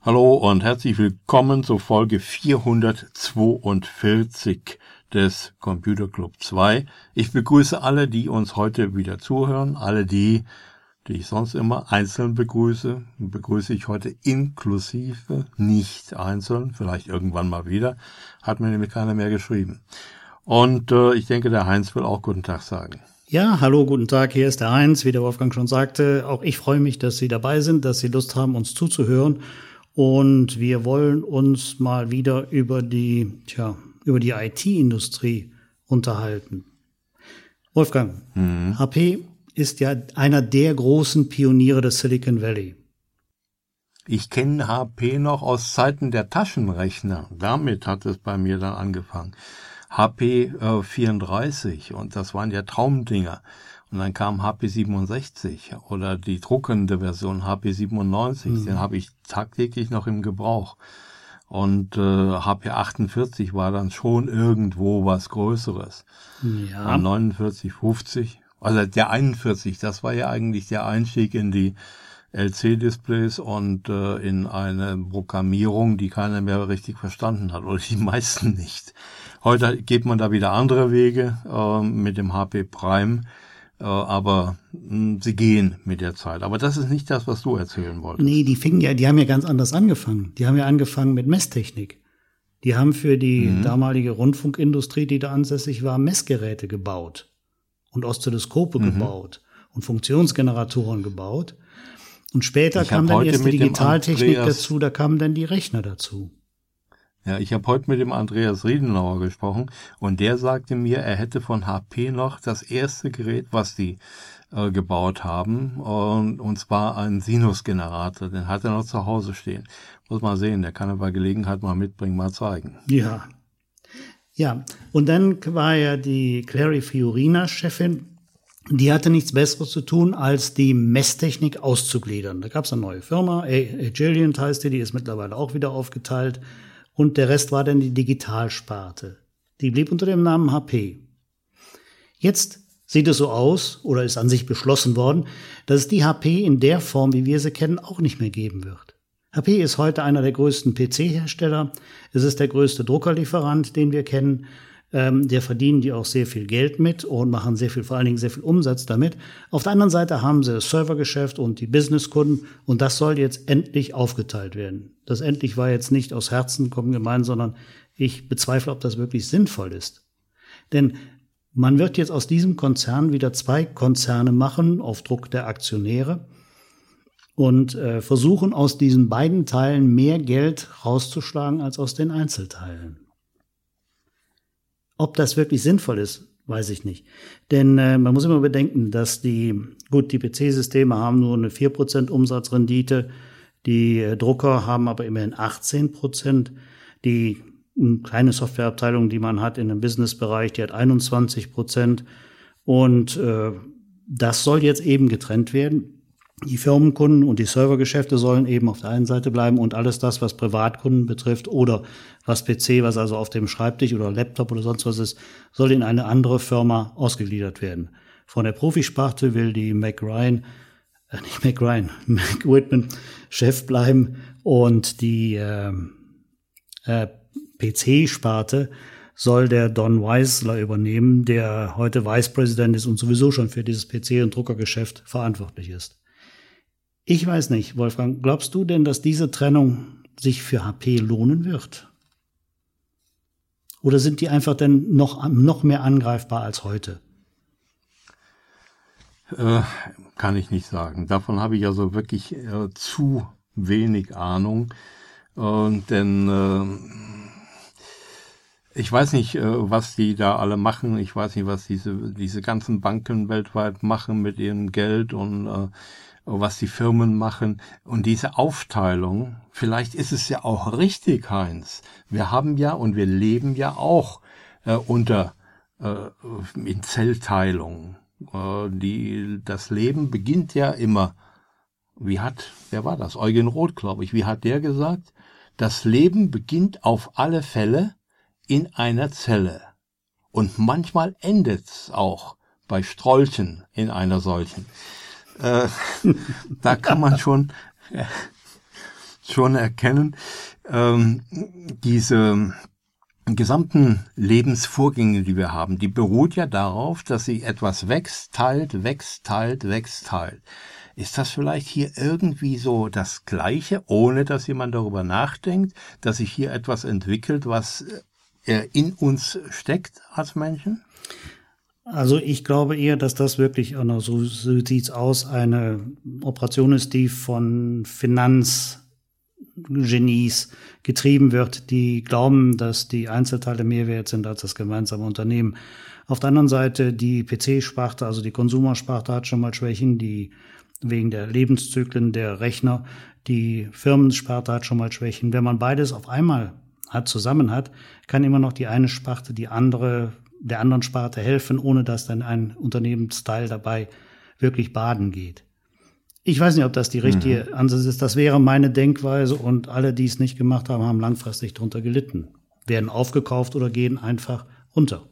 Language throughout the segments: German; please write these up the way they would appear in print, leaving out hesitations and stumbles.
Hallo und herzlich willkommen zur Folge 442 des Computer Club 2. Ich begrüße alle, die uns heute wieder zuhören. Alle die ich sonst immer einzeln begrüße ich heute inklusive, nicht einzeln, vielleicht irgendwann mal wieder. Hat mir nämlich keiner mehr geschrieben. Und ich denke, der Heinz will auch guten Tag sagen. Ja, hallo, guten Tag, hier ist der Heinz. Wie der Wolfgang schon sagte, auch ich freue mich, dass Sie dabei sind, dass Sie Lust haben, uns zuzuhören. Und wir wollen uns mal wieder über die IT-Industrie unterhalten. Wolfgang, HP ist ja einer der großen Pioniere des Silicon Valley. Ich kenne HP noch aus Zeiten der Taschenrechner. Damit hat es bei mir dann angefangen. HP 34 und das waren ja Traumdinger. Und dann kam HP 67 oder die druckende Version HP 97, den habe ich tagtäglich noch im Gebrauch. Und HP 48 war dann schon irgendwo was Größeres. Ja. 49, 50, also der 41, das war ja eigentlich der Einstieg in die LC-Displays und in eine Programmierung, die keiner mehr richtig verstanden hat oder die meisten nicht. Heute geht man da wieder andere Wege mit dem HP Prime. Aber sie gehen mit der Zeit. Aber das ist nicht das, was du erzählen wolltest. Nee, die haben ja ganz anders angefangen. Die haben ja angefangen mit Messtechnik. Die haben für die damalige Rundfunkindustrie, die da ansässig war, Messgeräte gebaut und Oszilloskope gebaut und Funktionsgeneratoren gebaut. Und später kam dann erst die Digitaltechnik dazu, da kamen dann die Rechner dazu. Ja, ich habe heute mit dem Andreas Riedenauer gesprochen und der sagte mir, er hätte von HP noch das erste Gerät, was die gebaut haben, und zwar einen Sinusgenerator. Den hat er noch zu Hause stehen. Muss mal sehen, der kann er bei Gelegenheit mal mitbringen, mal zeigen. Ja. Und dann war ja die Clary Fiorina Chefin. Die hatte nichts Besseres zu tun, als die Messtechnik auszugliedern. Da gab es eine neue Firma, Agilent heißt die ist mittlerweile auch wieder aufgeteilt. Und der Rest war dann die Digitalsparte. Die blieb unter dem Namen HP. Jetzt sieht es so aus, oder ist an sich beschlossen worden, dass es die HP in der Form, wie wir sie kennen, auch nicht mehr geben wird. HP ist heute einer der größten PC-Hersteller. Es ist der größte Druckerlieferant, den wir kennen. Der verdienen die auch sehr viel Geld mit und machen vor allen Dingen sehr viel Umsatz damit. Auf der anderen Seite haben sie das Servergeschäft und die Businesskunden und das soll jetzt endlich aufgeteilt werden. Das endlich war jetzt nicht aus Herzen gemeint, sondern ich bezweifle, ob das wirklich sinnvoll ist. Denn man wird jetzt aus diesem Konzern wieder zwei Konzerne machen, auf Druck der Aktionäre, und versuchen aus diesen beiden Teilen mehr Geld rauszuschlagen als aus den Einzelteilen. Ob das wirklich sinnvoll ist, weiß ich nicht. Denn man muss immer bedenken, dass die PC-Systeme haben nur eine 4% Umsatzrendite, die Drucker haben aber immerhin 18%. Die kleine Softwareabteilung, die man hat in dem Businessbereich, die hat 21%. Und das soll jetzt eben getrennt werden. Die Firmenkunden und die Servergeschäfte sollen eben auf der einen Seite bleiben und alles das, was Privatkunden betrifft oder was PC, was also auf dem Schreibtisch oder Laptop oder sonst was ist, soll in eine andere Firma ausgegliedert werden. Von der Profisparte will die Mac Whitman Chef bleiben und die PC-Sparte soll der Don Weisler übernehmen, der heute Vice President ist und sowieso schon für dieses PC- und Druckergeschäft verantwortlich ist. Ich weiß nicht, Wolfgang, glaubst du denn, dass diese Trennung sich für HP lohnen wird? Oder sind die einfach denn noch mehr angreifbar als heute? Kann ich nicht sagen. Davon habe ich also wirklich zu wenig Ahnung. Denn ich weiß nicht, was die da alle machen. Ich weiß nicht, was diese ganzen Banken weltweit machen mit ihrem Geld und was die Firmen machen. Und diese Aufteilung, vielleicht ist es ja auch richtig, Heinz. Wir haben ja und wir leben ja auch in Zellteilung. Das Leben beginnt ja immer. Wer war das? Eugen Roth, glaube ich. Wie hat der gesagt? Das Leben beginnt auf alle Fälle in einer Zelle. Und manchmal endet's auch bei Strolchen in einer solchen. Da kann man schon schon erkennen, diese gesamten Lebensvorgänge, die wir haben, die beruht ja darauf, dass sich etwas wächst, teilt. Ist das vielleicht hier irgendwie so das Gleiche, ohne dass jemand darüber nachdenkt, dass sich hier etwas entwickelt, was in uns steckt als Menschen? Also ich glaube eher, dass das wirklich, so sieht's aus, eine Operation ist, die von Finanzgenies getrieben wird, die glauben, dass die Einzelteile mehr wert sind als das gemeinsame Unternehmen. Auf der anderen Seite die PC-Sparte, also die Konsumersparte hat schon mal Schwächen, die wegen der Lebenszyklen der Rechner, die Firmensparte hat schon mal Schwächen. Wenn man beides auf einmal zusammen hat, kann immer noch die eine Sparte der anderen Sparte helfen, ohne dass dann ein Unternehmensteil dabei wirklich baden geht. Ich weiß nicht, ob das die richtige Ansatz ist. Das wäre meine Denkweise und alle, die es nicht gemacht haben, haben langfristig darunter gelitten. Werden aufgekauft oder gehen einfach unter.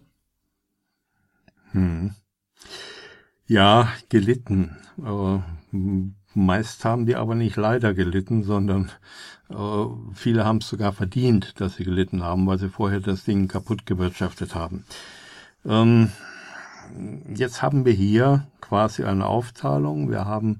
Ja, gelitten. Meist haben die aber nicht leider gelitten, sondern viele haben es sogar verdient, dass sie gelitten haben, weil sie vorher das Ding kaputt gewirtschaftet haben. Jetzt haben wir hier quasi eine Aufteilung. Wir haben,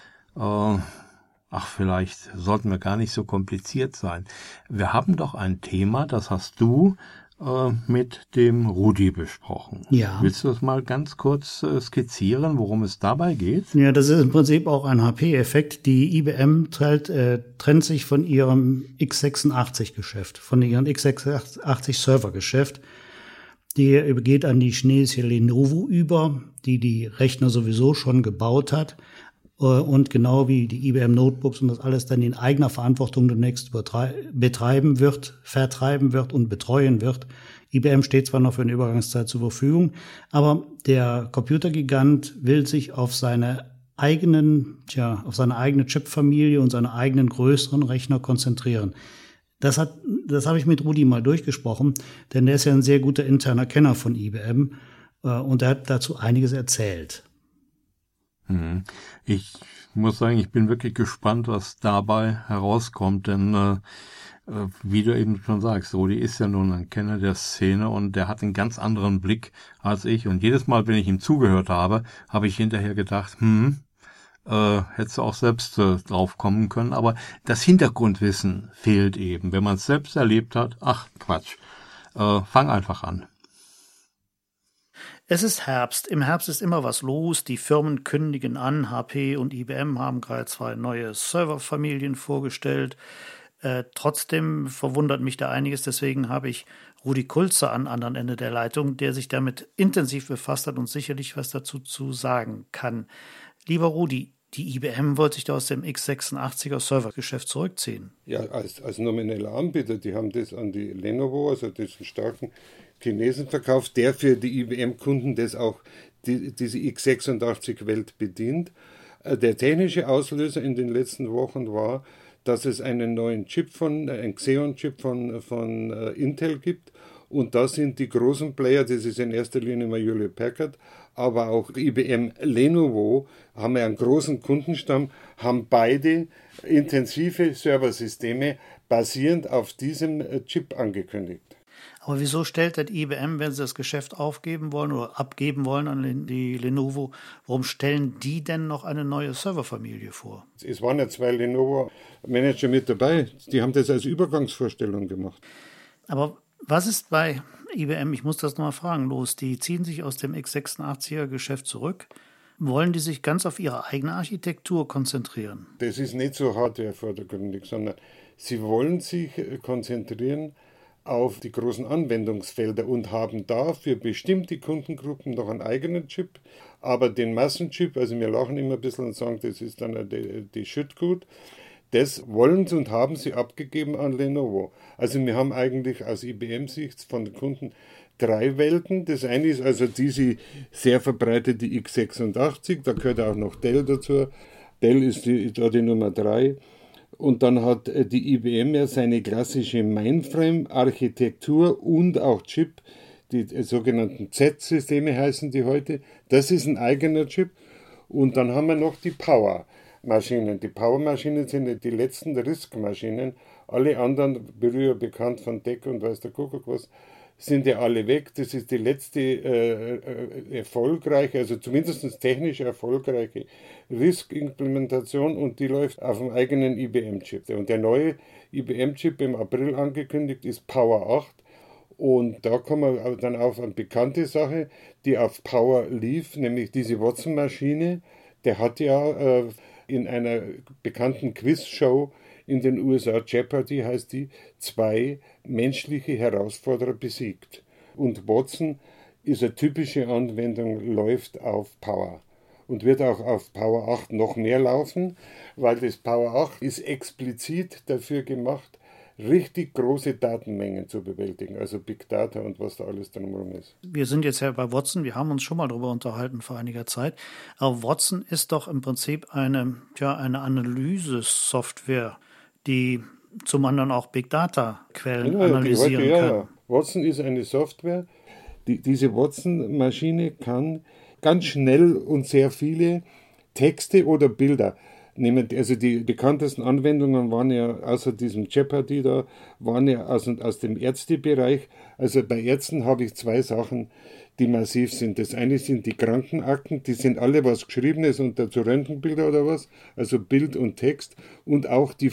vielleicht sollten wir gar nicht so kompliziert sein. Wir haben doch ein Thema, das hast du mit dem Rudi besprochen. Ja. Willst du das mal ganz kurz skizzieren, worum es dabei geht? Ja, das ist im Prinzip auch ein HP-Effekt. Die IBM trennt sich von ihrem x86-Geschäft, von ihrem x86-Server-Geschäft. Die übergeht an die chinesische Lenovo über, die Rechner sowieso schon gebaut hat. Und genau wie die IBM Notebooks und das alles dann in eigener Verantwortung demnächst vertreiben wird und betreuen wird. IBM steht zwar noch für eine Übergangszeit zur Verfügung, aber der Computergigant will sich auf seine eigene Chipfamilie und seine eigenen größeren Rechner konzentrieren. Das habe ich mit Rudi mal durchgesprochen, denn der ist ja ein sehr guter interner Kenner von IBM und er hat dazu einiges erzählt. Ich muss sagen, ich bin wirklich gespannt, was dabei herauskommt, denn wie du eben schon sagst, Rudi ist ja nun ein Kenner der Szene und der hat einen ganz anderen Blick als ich. Und jedes Mal, wenn ich ihm zugehört habe, habe ich hinterher gedacht, hättest du auch selbst drauf kommen können. Aber das Hintergrundwissen fehlt eben. Wenn man es selbst erlebt hat, Quatsch, fang einfach an. Es ist Herbst. Im Herbst ist immer was los. Die Firmen kündigen an. HP und IBM haben gerade 2 neue Serverfamilien vorgestellt. Trotzdem verwundert mich da einiges. Deswegen habe ich Rudi Kulzer am anderen Ende der Leitung, der sich damit intensiv befasst hat und sicherlich was dazu zu sagen kann. Lieber Rudi, die IBM wollte sich da aus dem x86er Servergeschäft zurückziehen. Ja, als nomineller Anbieter. Die haben das an die Lenovo, also diesen starken Chinesen verkauft, der für die IBM-Kunden das auch diese x86-Welt bedient. Der technische Auslöser in den letzten Wochen war, dass es einen neuen einen Xeon-Chip von Intel gibt. Und da sind die großen Player, das ist in erster Linie mal Hewlett Packard, aber auch IBM Lenovo, haben einen großen Kundenstamm, haben beide intensive Serversysteme basierend auf diesem Chip angekündigt. Aber wieso stellt das IBM, wenn sie das Geschäft aufgeben wollen oder abgeben wollen an die Lenovo, warum stellen die denn noch eine neue Serverfamilie vor? Es waren ja 2 Lenovo-Manager mit dabei, die haben das als Übergangsvorstellung gemacht. Aber was ist bei IBM, ich muss das nochmal fragen, los? Die ziehen sich aus dem x86er-Geschäft zurück. Wollen die sich ganz auf ihre eigene Architektur konzentrieren? Das ist nicht so hardware-vordergründig, sondern sie wollen sich konzentrieren auf die großen Anwendungsfelder und haben da für bestimmte Kundengruppen noch einen eigenen Chip, aber den Massenchip, also wir lachen immer ein bisschen und sagen, das ist dann die Schüttgut, das wollen sie und haben sie abgegeben an Lenovo. Also wir haben eigentlich aus IBM-Sicht von den Kunden 3 Welten. Das eine ist also diese sehr verbreitete x86, da gehört auch noch Dell dazu. Dell ist da die Nummer 3. Und dann hat die IBM ja seine klassische Mainframe-Architektur und auch Chip, die sogenannten Z-Systeme heißen die heute. Das ist ein eigener Chip. Und dann haben wir noch die Power. Maschinen. Die Power-Maschinen sind ja die letzten RISC-Maschinen. Alle anderen, früher bekannt von DEC und weiß der Kuckuck was, sind ja alle weg. Das ist die letzte erfolgreiche, also zumindest technisch erfolgreiche RISC-Implementation und die läuft auf dem eigenen IBM-Chip. Und der neue IBM-Chip im April angekündigt ist Power 8. Und da kommen wir dann auf eine bekannte Sache, die auf Power lief, nämlich diese Watson-Maschine. Der hat ja in einer bekannten Quizshow in den USA, Jeopardy heißt die, 2 menschliche Herausforderer besiegt. Und Watson ist eine typische Anwendung, läuft auf Power. Und wird auch auf Power 8 noch mehr laufen, weil das Power 8 ist explizit dafür gemacht, richtig große Datenmengen zu bewältigen, also Big Data und was da alles drumherum ist. Wir sind jetzt ja bei Watson, wir haben uns schon mal darüber unterhalten vor einiger Zeit, aber Watson ist doch im Prinzip eine Analyse-Software, die zum anderen auch Big Data-Quellen analysieren kann. Ja. Watson ist eine Software, diese Watson-Maschine kann ganz schnell und sehr viele Texte oder Bilder nehmen. Also die bekanntesten Anwendungen waren ja außer diesem Jeopardy da, waren ja aus dem Ärztebereich. Also bei Ärzten habe ich 2 Sachen, die massiv sind. Das eine sind die Krankenakten, die sind alle was Geschriebenes und dazu Röntgenbilder oder was, also Bild und Text und auch die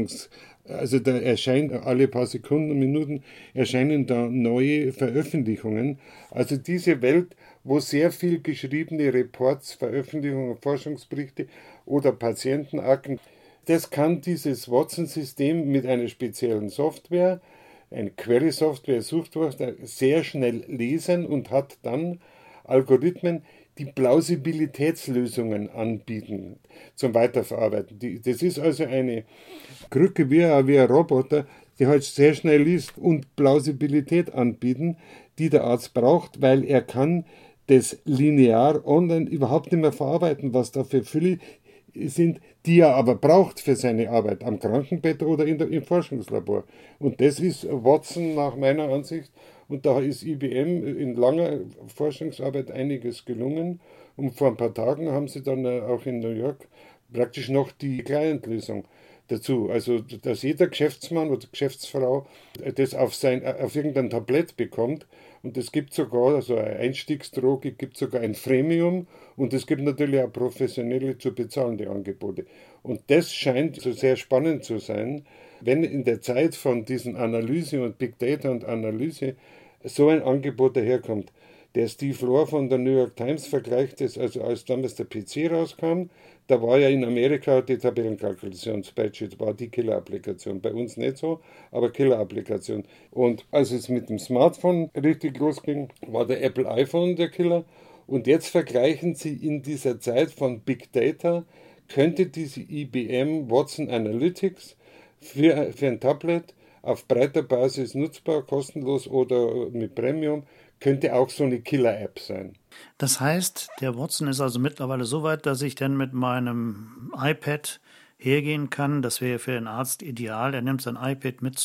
also da erscheint alle paar Sekunden, Minuten erscheinen da neue Veröffentlichungen. Also diese Welt, wo sehr viel geschriebene Reports, Veröffentlichungen, Forschungsberichte oder Patientenakten, das kann dieses Watson-System mit einer speziellen Software, eine Query-Software, Suchwort, sehr schnell lesen und hat dann Algorithmen, die Plausibilitätslösungen anbieten zum Weiterverarbeiten. Das ist also eine Krücke wie ein Roboter, die halt sehr schnell liest und Plausibilität anbieten, die der Arzt braucht, weil er kann das linear online überhaupt nicht mehr verarbeiten, was da für Fülle sind, die er aber braucht für seine Arbeit am Krankenbett oder im Forschungslabor. Und das ist Watson nach meiner Ansicht. Und da ist IBM in langer Forschungsarbeit einiges gelungen. Und vor ein paar Tagen haben sie dann auch in New York praktisch noch die Client-Lösung dazu. Also, dass jeder Geschäftsmann oder Geschäftsfrau das auf irgendein Tablett bekommt. Und es gibt sogar, also eine Einstiegsdroge, gibt sogar ein Freemium und es gibt natürlich auch professionelle zu bezahlende Angebote. Und das scheint so sehr spannend zu sein, wenn in der Zeit von diesen Analyse und Big Data und Analyse so ein Angebot daherkommt. Der Steve Lohr von der New York Times vergleicht es, also als damals der PC rauskam, da war ja in Amerika die Tabellenkalkulation, Spreadsheet war die Killer-Applikation. Bei uns nicht so, aber Killer-Applikation. Und als es mit dem Smartphone richtig losging, war der Apple iPhone der Killer. Und jetzt vergleichen sie in dieser Zeit von Big Data, könnte diese IBM Watson Analytics für ein Tablet auf breiter Basis nutzbar, kostenlos oder mit Premium, könnte auch so eine Killer-App sein. Das heißt, der Watson ist also mittlerweile so weit, dass ich dann mit meinem iPad hergehen kann. Das wäre für den Arzt ideal. Er nimmt sein iPad mit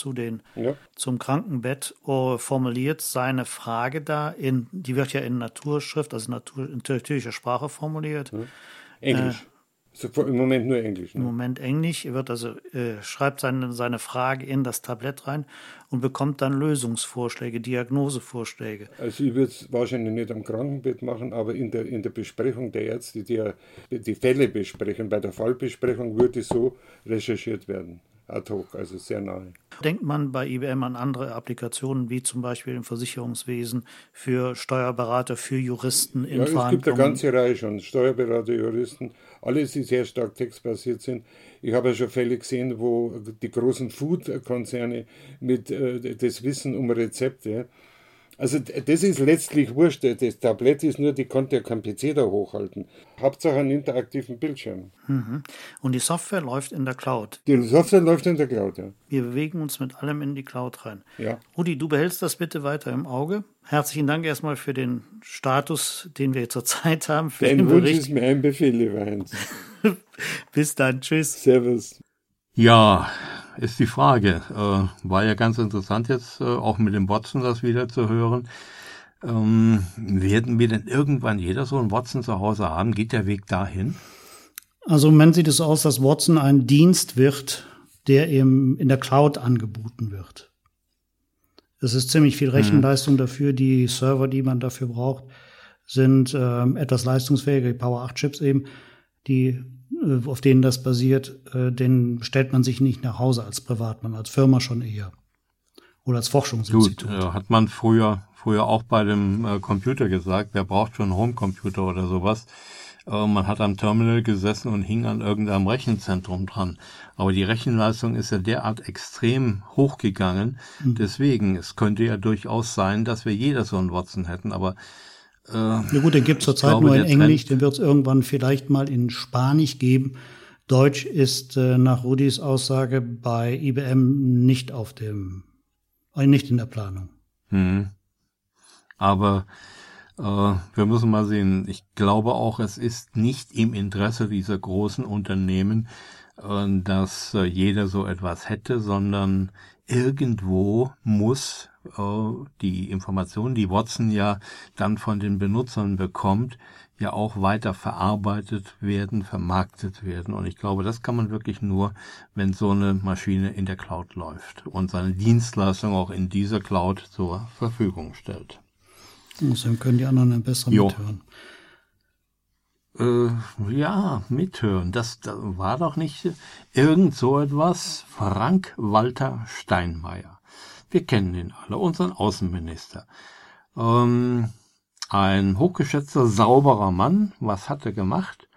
zum Krankenbett, formuliert seine Frage da. Die wird ja in Naturschrift, also in natürlicher Sprache formuliert. Englisch. Im Moment nur Englisch. Ne? Im Moment Englisch. Er wird schreibt seine Frage in das Tablett rein und bekommt dann Lösungsvorschläge, Diagnosevorschläge. Also ich würde es wahrscheinlich nicht am Krankenbett machen, aber in der Besprechung der Ärzte, die Fälle besprechen, bei der Fallbesprechung würde so recherchiert werden. Ad hoc, also sehr nahe. Denkt man bei IBM an andere Applikationen, wie zum Beispiel im Versicherungswesen, für Steuerberater, für Juristen in Verhandlungen? Ja, es gibt eine ganze Reihe schon. Steuerberater, Juristen, alle, die sehr stark textbasiert sind. Ich habe ja schon Fälle gesehen, wo die großen Food-Konzerne mit das Wissen um Rezepte, also das ist letztlich wurscht. Das Tablett ist nur, die konnte ja kein PC da hochhalten. Hauptsache einen interaktiven Bildschirm. Und die Software läuft in der Cloud? Die Software läuft in der Cloud, ja. Wir bewegen uns mit allem in die Cloud rein. Ja. Rudi, du behältst das bitte weiter im Auge. Herzlichen Dank erstmal für den Status, den wir zurzeit haben. Für Dein den Wunsch Bericht. ist mir ein Befehl, lieber Heinz. Bis dann, tschüss. Servus. Ja, ist die Frage. War ja ganz interessant jetzt auch mit dem Watson das wieder zu hören. Werden wir denn irgendwann jeder so einen Watson zu Hause haben? Geht der Weg dahin? Also im Moment sieht es so aus, dass Watson ein Dienst wird, der eben in der Cloud angeboten wird. Es ist ziemlich viel Rechenleistung dafür. Die Server, die man dafür braucht, sind etwas leistungsfähiger, die Power-8-Chips eben, die auf denen das basiert, den stellt man sich nicht nach Hause als Privatmann, als Firma schon eher. Oder als Forschungsinstitut. Gut, hat man früher auch bei dem Computer gesagt, wer braucht schon einen Homecomputer oder sowas. Man hat am Terminal gesessen und hing an irgendeinem Rechenzentrum dran. Aber die Rechenleistung ist ja derart extrem hochgegangen. Deswegen, es könnte ja durchaus sein, dass wir jeder so einen Watson hätten. Aber ja gut, den gibt es zurzeit nur in Englisch. Den wird es irgendwann vielleicht mal in Spanisch geben. Deutsch ist nach Rudis Aussage bei IBM nicht nicht in der Planung. Aber wir müssen mal sehen. Ich glaube auch, es ist nicht im Interesse dieser großen Unternehmen, dass jeder so etwas hätte, sondern irgendwo muss die Information, die Watson ja dann von den Benutzern bekommt, ja auch weiter verarbeitet werden, vermarktet werden. Und ich glaube, das kann man wirklich nur, wenn so eine Maschine in der Cloud läuft und seine Dienstleistung auch in dieser Cloud zur Verfügung stellt. Außerdem können die anderen dann besser mithören. Ja, mithören. Das war doch nicht irgend so etwas. Frank-Walter Steinmeier. Wir kennen ihn alle, unseren Außenminister. Ein hochgeschätzter, sauberer Mann. Was hat er gemacht?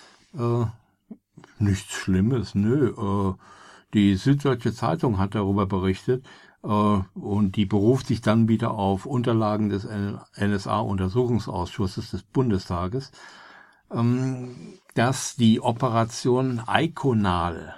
Nichts Schlimmes, nö. Die Süddeutsche Zeitung hat darüber berichtet. Und die beruft sich dann wieder auf Unterlagen des NSA-Untersuchungsausschusses des Bundestages, dass die Operation Iconal,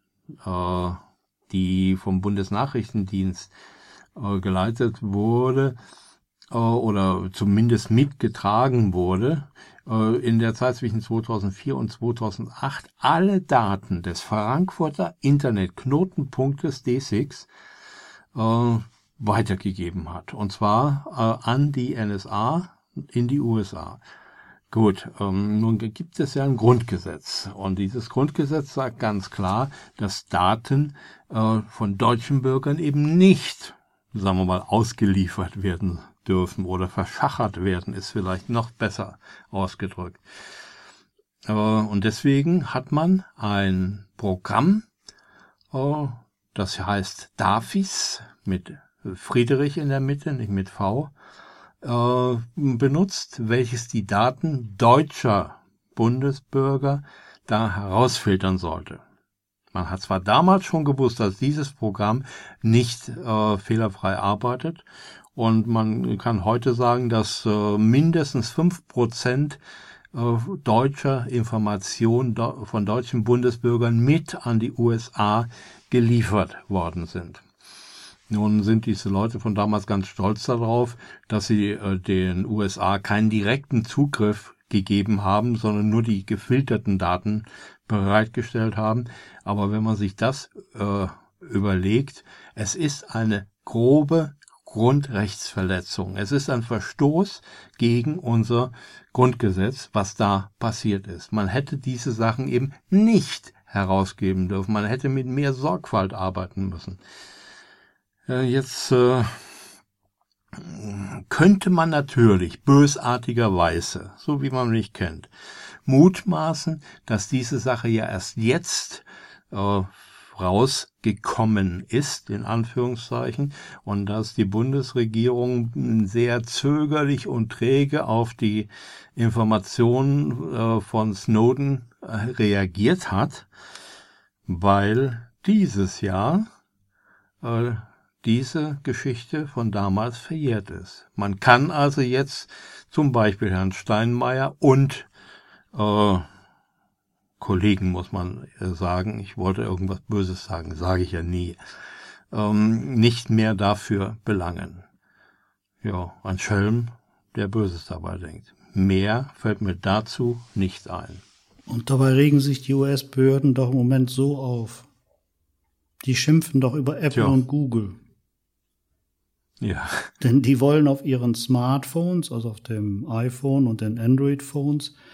die vom Bundesnachrichtendienst geleitet wurde oder zumindest mitgetragen wurde, in der Zeit zwischen 2004 und 2008 alle Daten des Frankfurter Internetknotenpunktes D6 weitergegeben hat. Und zwar an die NSA in die USA. Gut, nun gibt es ja ein Grundgesetz. Und dieses Grundgesetz sagt ganz klar, dass Daten von deutschen Bürgern eben nicht, sagen wir mal, ausgeliefert werden dürfen oder verschachert werden, ist vielleicht noch besser ausgedrückt. Und deswegen hat man ein Programm, das heißt DAFIS, mit Friedrich in der Mitte, nicht mit V, benutzt, welches die Daten deutscher Bundesbürger da herausfiltern sollte. Man hat zwar damals schon gewusst, dass dieses Programm nicht fehlerfrei arbeitet, und man kann heute sagen, dass mindestens 5% deutscher Informationen von deutschen Bundesbürgern mit an die USA geliefert worden sind. Nun sind diese Leute von damals ganz stolz darauf, dass sie den USA keinen direkten Zugriff gegeben haben, sondern nur die gefilterten Daten bereitgestellt haben. Aber wenn man sich das überlegt, es ist eine grobe Grundrechtsverletzung. Es ist ein Verstoß gegen unser Grundgesetz, was da passiert ist. Man hätte diese Sachen eben nicht herausgeben dürfen. Man hätte mit mehr Sorgfalt arbeiten müssen. Jetzt könnte man natürlich bösartigerweise, so wie man mich kennt, mutmaßen, dass diese Sache ja erst jetzt rausgekommen ist, in Anführungszeichen, und dass die Bundesregierung sehr zögerlich und träge auf die Informationen von Snowden reagiert hat, weil dieses Jahr diese Geschichte von damals verjährt ist. Man kann also jetzt zum Beispiel Herrn Steinmeier und Kollegen, muss man sagen, ich wollte irgendwas Böses sagen, sage ich ja nie, nicht mehr dafür belangen. Ja, ein Schelm, der Böses dabei denkt. Mehr fällt mir dazu nicht ein. Und dabei regen sich die US-Behörden doch im Moment so auf. Die schimpfen doch über Apple und Google. Ja. Denn die wollen auf ihren Smartphones, also auf dem iPhone und den Android-Phones,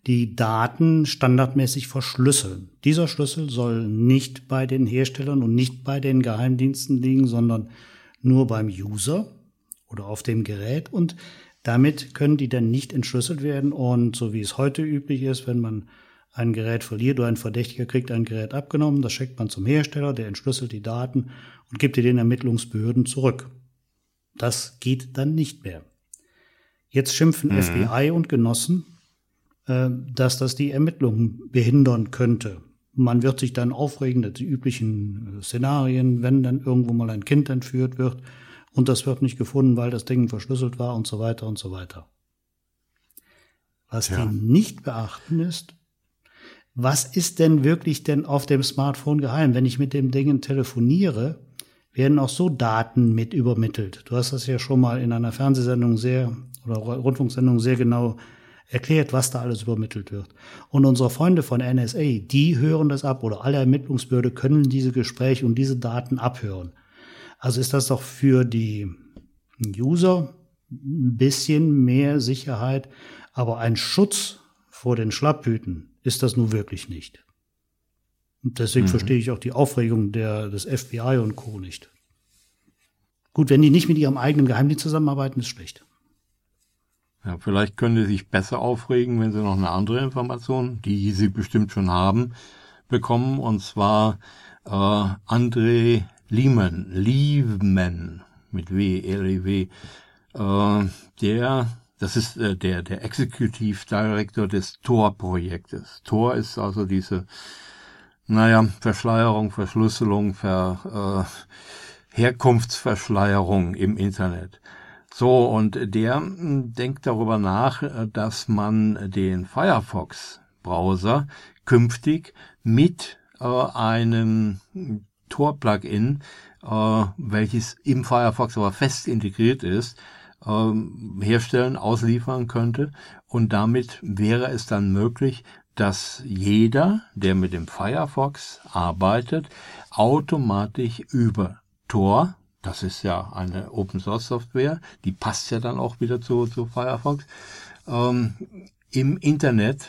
die Daten standardmäßig verschlüsseln. Dieser Schlüssel soll nicht bei den Herstellern und nicht bei den Geheimdiensten liegen, sondern nur beim User oder auf dem Gerät, und damit können die dann nicht entschlüsselt werden. Und so wie es heute üblich ist, wenn man ein Gerät verliert oder ein Verdächtiger kriegt ein Gerät abgenommen, das schickt man zum Hersteller, der entschlüsselt die Daten und gibt die den Ermittlungsbehörden zurück. Das geht dann nicht mehr. Jetzt schimpfen FBI und Genossen, dass das die Ermittlungen behindern könnte. Man wird sich dann aufregen, dass die üblichen Szenarien, wenn dann irgendwo mal ein Kind entführt wird und das wird nicht gefunden, weil das Ding verschlüsselt war und so weiter und so weiter. Was die nicht beachten ist, was ist denn wirklich denn auf dem Smartphone geheim? Wenn ich mit dem Ding telefoniere, werden auch so Daten mit übermittelt. Du hast das ja schon mal in einer Fernsehsendung oder Rundfunksendung sehr genau erklärt, was da alles übermittelt wird. Und unsere Freunde von NSA, die hören das ab, oder alle Ermittlungsbehörden können diese Gespräche und diese Daten abhören. Also ist das doch für die User ein bisschen mehr Sicherheit, aber ein Schutz vor den Schlapphüten ist das nun wirklich nicht. Und deswegen verstehe ich auch die Aufregung des FBI und Co. nicht. Gut, wenn die nicht mit ihrem eigenen Geheimdienst zusammenarbeiten, ist schlecht. Ja, vielleicht können die sich besser aufregen, wenn sie noch eine andere Information, die sie bestimmt schon haben, bekommen. Und zwar Andrei Lieberman mit W, L-E-W. Das ist der Executive Director des Tor-Projektes. Tor ist also diese, Verschleierung, Verschlüsselung, Herkunftsverschleierung im Internet. So, und der denkt darüber nach, dass man den Firefox-Browser künftig mit einem Tor-Plugin, welches im Firefox aber fest integriert ist, herstellen, ausliefern könnte. Und damit wäre es dann möglich, dass jeder, der mit dem Firefox arbeitet, automatisch über Tor, das ist ja eine Open-Source-Software, die passt ja dann auch wieder zu Firefox, im Internet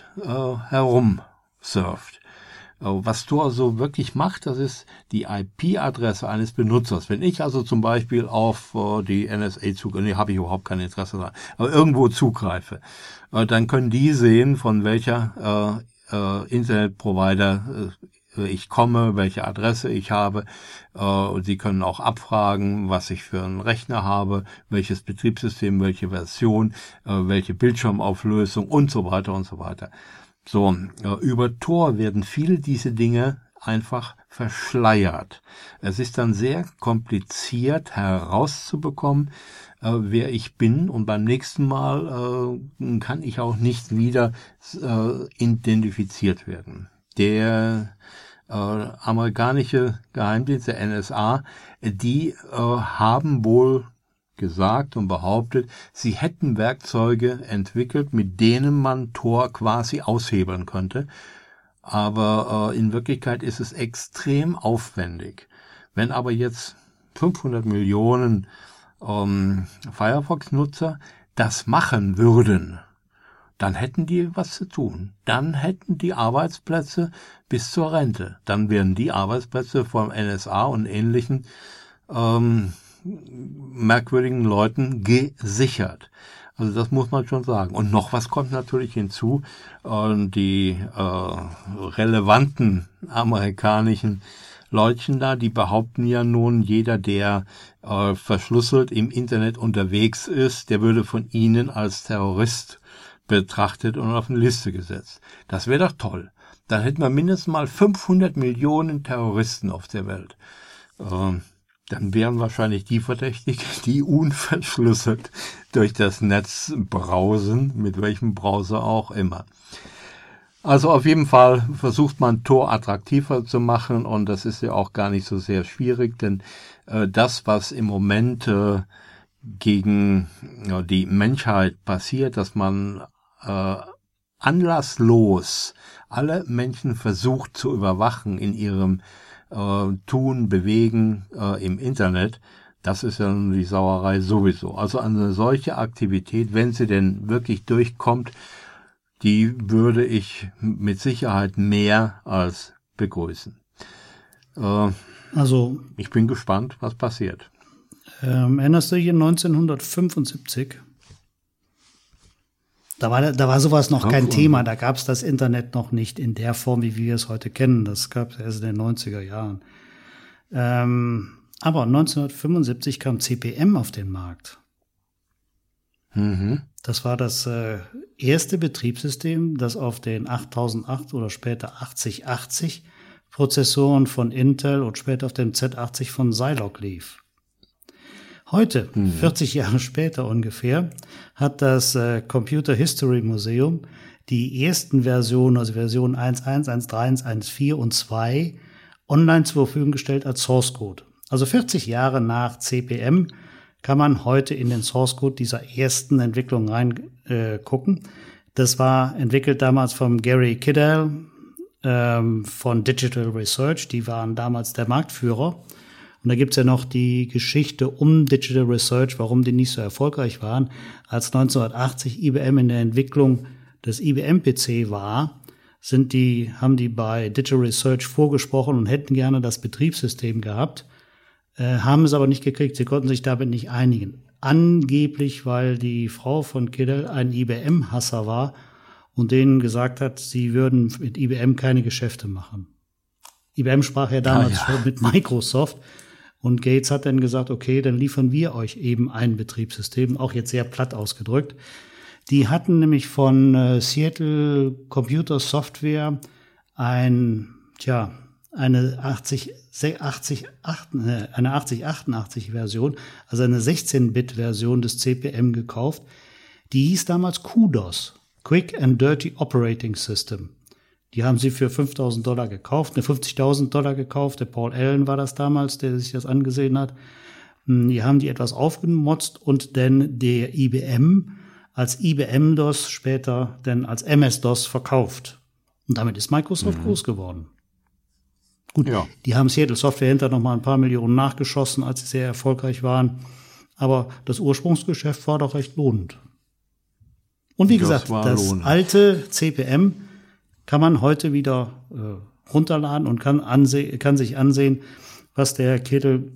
herumsurft. Was Tor so wirklich macht, das ist die IP-Adresse eines Benutzers. Wenn ich also zum Beispiel auf die NSA zugreife, habe ich überhaupt kein Interesse daran, aber irgendwo zugreife, dann können die sehen, von welcher Internetprovider ich komme, welche Adresse ich habe. Sie können auch abfragen, was ich für einen Rechner habe, welches Betriebssystem, welche Version, welche Bildschirmauflösung und so weiter und so weiter. So, über Tor werden viele diese Dinge einfach verschleiert. Es ist dann sehr kompliziert herauszubekommen, wer ich bin, und beim nächsten Mal kann ich auch nicht wieder identifiziert werden. Der amerikanische Geheimdienst, der NSA, die haben wohl gesagt und behauptet, sie hätten Werkzeuge entwickelt, mit denen man Tor quasi aushebeln könnte. Aber in Wirklichkeit ist es extrem aufwendig. Wenn aber jetzt 500 Millionen Firefox-Nutzer das machen würden, dann hätten die was zu tun. Dann hätten die Arbeitsplätze bis zur Rente. Dann wären die Arbeitsplätze vom NSA und ähnlichen merkwürdigen Leuten gesichert. Also das muss man schon sagen. Und noch was kommt natürlich hinzu. Die relevanten amerikanischen Leutchen da, die behaupten ja nun, jeder, der verschlüsselt im Internet unterwegs ist, der würde von ihnen als Terrorist betrachtet und auf eine Liste gesetzt. Das wäre doch toll. Dann hätten wir mindestens mal 500 Millionen Terroristen auf der Welt. Dann wären wahrscheinlich die verdächtig, die unverschlüsselt durch das Netz browsen, mit welchem Browser auch immer. Also auf jeden Fall versucht man Tor attraktiver zu machen, und das ist ja auch gar nicht so sehr schwierig, denn das, was im Moment gegen die Menschheit passiert, dass man anlasslos alle Menschen versucht zu überwachen in ihrem Tun, Bewegen im Internet, das ist ja nun die Sauerei sowieso. Also eine solche Aktivität, wenn sie denn wirklich durchkommt, Die würde ich mit Sicherheit mehr als begrüßen. Also, ich bin gespannt, was passiert. Erinnerst du dich an 1975? Da war sowas noch kein Thema, da gab es das Internet noch nicht in der Form, wie wir es heute kennen. Das gab es erst in den 90er Jahren. Aber 1975 kam CP/M auf den Markt. Mhm. Das war das erste Betriebssystem, das auf den 8008 oder später 8080 Prozessoren von Intel und später auf dem Z80 von Zilog lief. Heute, 40 Jahre später ungefähr, hat das Computer History Museum die ersten Versionen, also Version 1.1, 1.3, 1.4 und 2, online zur Verfügung gestellt als Source Code. Also 40 Jahre nach CP/M kann man heute in den Source Code dieser ersten Entwicklung reingucken. Das war entwickelt damals von Gary Kidell von Digital Research. Die waren damals der Marktführer. Und da gibt's ja noch die Geschichte um Digital Research, warum die nicht so erfolgreich waren. Als 1980 IBM in der Entwicklung des IBM-PC war, haben die bei Digital Research vorgesprochen und hätten gerne das Betriebssystem gehabt, haben es aber nicht gekriegt. Sie konnten sich damit nicht einigen. Angeblich, weil die Frau von Kidell ein IBM-Hasser war und denen gesagt hat, sie würden mit IBM keine Geschäfte machen. IBM sprach ja damals schon mit Microsoft. Und Gates hat dann gesagt, okay, dann liefern wir euch eben ein Betriebssystem, auch jetzt sehr platt ausgedrückt. Die hatten nämlich von Seattle Computer Software eine 8088 Version, also eine 16-Bit-Version des CP/M gekauft. Die hieß damals QDOS, Quick and Dirty Operating System. Die haben sie für $5.000 gekauft, $50.000 gekauft. Der Paul Allen war das damals, der sich das angesehen hat. Die haben die etwas aufgemotzt und dann der IBM als IBM-DOS, später dann als MS-DOS verkauft. Und damit ist Microsoft groß geworden. Gut, Die haben Seattle Software hinter noch mal ein paar Millionen nachgeschossen, als sie sehr erfolgreich waren. Aber das Ursprungsgeschäft war doch recht lohnend. Und wie gesagt, das alte CP/M kann man heute wieder runterladen und kann sich ansehen, was der Kidell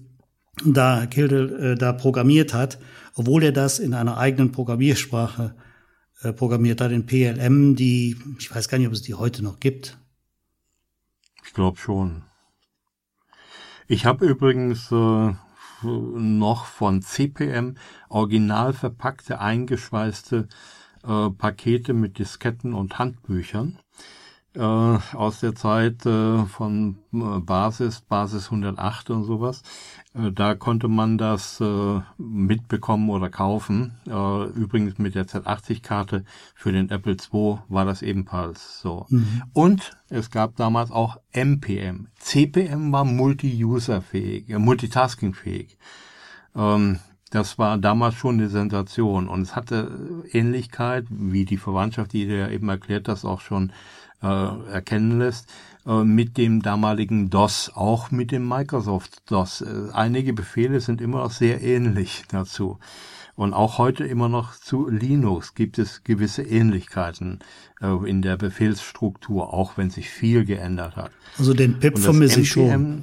da programmiert hat, obwohl er das in einer eigenen Programmiersprache programmiert hat, in PLM, ich weiß gar nicht, ob es die heute noch gibt. Ich glaube schon. Ich habe übrigens noch von CP/M original verpackte, eingeschweißte Pakete mit Disketten und Handbüchern. Aus der Zeit von Basis 108 und sowas. Da konnte man das mitbekommen oder kaufen. Übrigens mit der Z80-Karte für den Apple II war das ebenfalls so. Und es gab damals auch MPM. CP/M war multi-user-fähig, multitasking-fähig. Das war damals schon eine Sensation. Und es hatte Ähnlichkeit, wie die Verwandtschaft, die du ja eben erklärt hast, auch schon erkennen lässt, mit dem damaligen DOS, auch mit dem Microsoft DOS. Einige Befehle sind immer noch sehr ähnlich dazu. Und auch heute immer noch zu Linux gibt es gewisse Ähnlichkeiten in der Befehlsstruktur, auch wenn sich viel geändert hat. Also den PIP vermisse ich schon.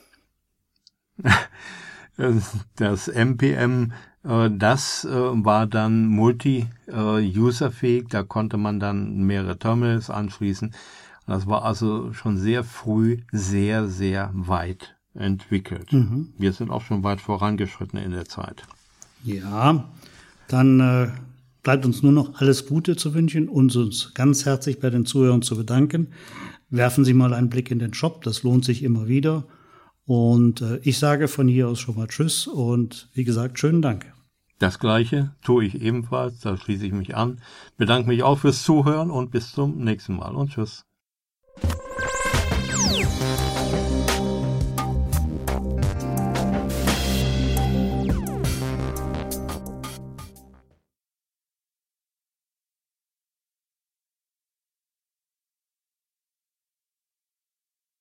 Das MPM, das war dann multi-user-fähig, da konnte man dann mehrere Terminals anschließen. Das war also schon sehr früh sehr, sehr weit entwickelt. Wir sind auch schon weit vorangeschritten in der Zeit. Ja, dann bleibt uns nur noch alles Gute zu wünschen und uns ganz herzlich bei den Zuhörern zu bedanken. Werfen Sie mal einen Blick in den Shop, das lohnt sich immer wieder. Und ich sage von hier aus schon mal Tschüss und wie gesagt, schönen Dank. Das Gleiche tue ich ebenfalls, da schließe ich mich an. Bedanke mich auch fürs Zuhören und bis zum nächsten Mal und Tschüss.